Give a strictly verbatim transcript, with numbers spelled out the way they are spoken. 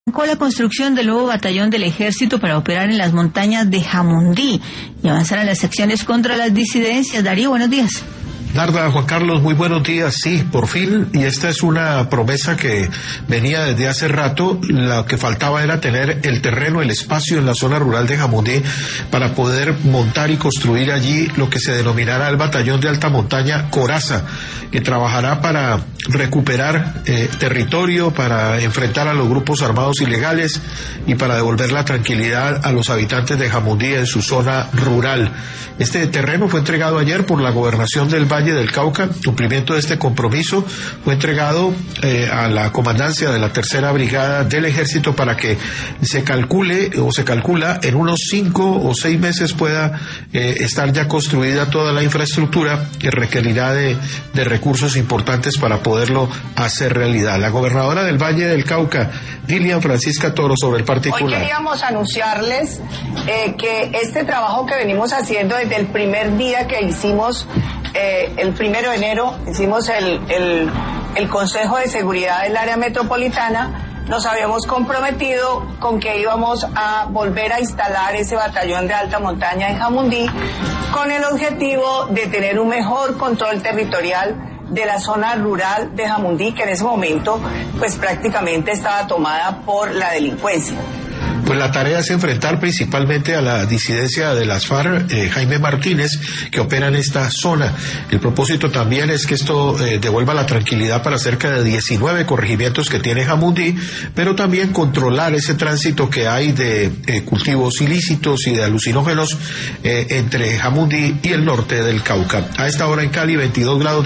Con la construcción del nuevo batallón del ejército para operar en las montañas de Jamundí y avanzar en las acciones contra las disidencias. Darío, buenos días. Narda, Juan Carlos, muy buenos días. Sí, por fin, y esta es una promesa que venía desde hace rato. Lo que faltaba era tener el terreno, el espacio en la zona rural de Jamundí para poder montar y construir allí lo que se denominará el batallón de alta montaña Coraza, que trabajará para recuperar eh, territorio, para enfrentar a los grupos armados ilegales y para devolver la tranquilidad a los habitantes de Jamundí en su zona rural. Este terreno fue entregado ayer por la gobernación del Valle del Cauca. Cumplimiento de este compromiso fue entregado eh, a la comandancia de la tercera brigada del ejército para que se calcule o se calcula en unos cinco o seis meses pueda eh, estar ya construida toda la infraestructura que requerirá de, de recursos importantes para poderlo hacer realidad. La gobernadora del Valle del Cauca, Dilian Francisca Toro, sobre el particular. Hoy queríamos anunciarles eh, que este trabajo que venimos haciendo desde el primer día que hicimos Eh, el primero de enero hicimos el, el, el Consejo de Seguridad del Área Metropolitana. Nos habíamos comprometido con que íbamos a volver a instalar ese batallón de alta montaña en Jamundí con el objetivo de tener un mejor control territorial de la zona rural de Jamundí, que en ese momento pues prácticamente estaba tomada por la delincuencia. Pues la tarea es enfrentar principalmente a la disidencia de las FARC, eh, Jaime Martínez, que opera en esta zona. El propósito también es que esto eh, devuelva la tranquilidad para cerca de diecinueve corregimientos que tiene Jamundí, pero también controlar ese tránsito que hay de eh, cultivos ilícitos y de alucinógenos eh, entre Jamundí y el norte del Cauca. A esta hora en Cali, veintidós grados de